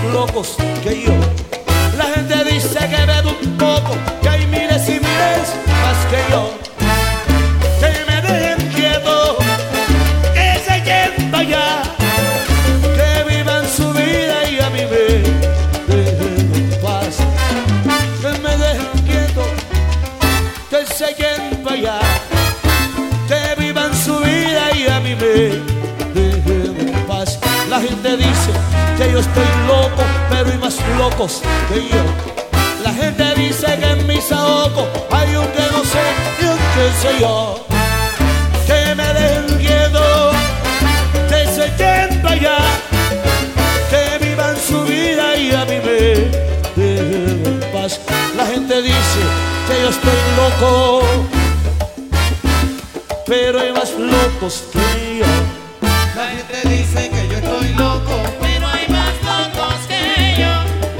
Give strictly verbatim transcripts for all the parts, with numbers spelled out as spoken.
locos que yo. La gente dice que bebo un poco, que hay miles y miles más que yo. Que me dejen quieto, que se queden para allá, que vivan su vida y a mí me dejen en paz. Que me dejen quieto, que se queden para allá, que vivan su vida y a mí me dejen en paz. La gente dice que yo estoy loco, pero hay más locos que yo. La gente dice que en mis ahogos hay un que no sé y un que sé yo. Que me dejen quieto, que se queden para allá, que vivan su vida y a mí me dejen en paz. La gente dice que yo estoy loco, pero hay más locos que yo. La gente dice que yo estoy loco, pero hay más locos que yo.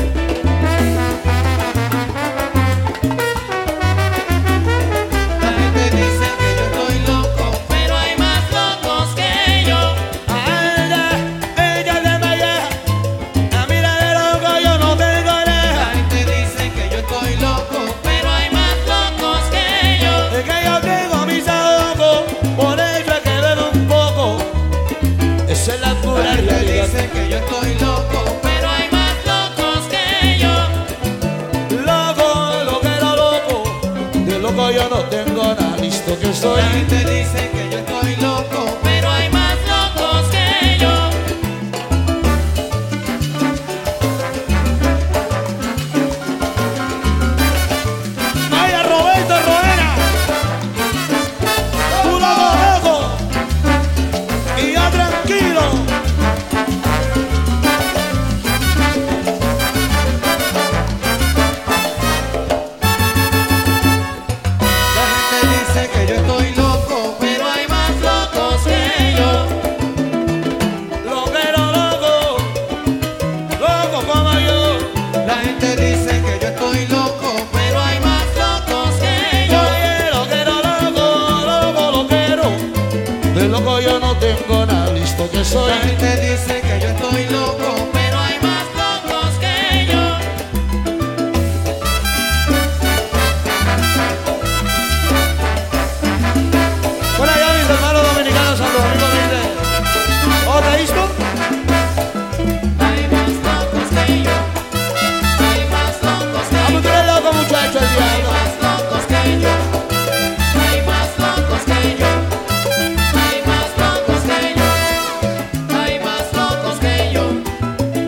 La gente dice que yo estoy loco, pero hay más locos que yo. A ella, ella de Maya, a mí la de loco yo no tengo nada. La gente dice que yo estoy loco, pero hay más locos que yo. Es que yo tengo mis ahogos, por ello es que bebo un poco. Esa es la La pura gente realidad. dice que yo estoy loco, pero hay más locos que yo. Loco, loquero, loco, de loco yo no tengo nada, listo que soy. La gente dice que yo estoy loco, pero hay más locos que yo. Vaya Roberto Roena, tú loco, loco, y yo tranquilo. La gente dice que yo estoy loco, pero hay más locos que yo. Loquero, loco, loco como yo. La gente dice que yo estoy loco, pero hay más locos que yo. Oye, loquero, loco, loco, loquero, de loco yo no tengo nada, listo que soy. La gente dice que yo estoy loco, pero hay más locos que yo. Hola ya mis hermanos dominicanos, Santo Domingo, ¿viste? ¿Otra listo? Hay más locos que yo. Hay más locos que Vamos, yo. tú eres loco muchacho, el Hay diablo. más locos que yo. Hay más locos que yo. Hay más locos que yo. Hay más locos que yo.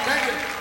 Thank you.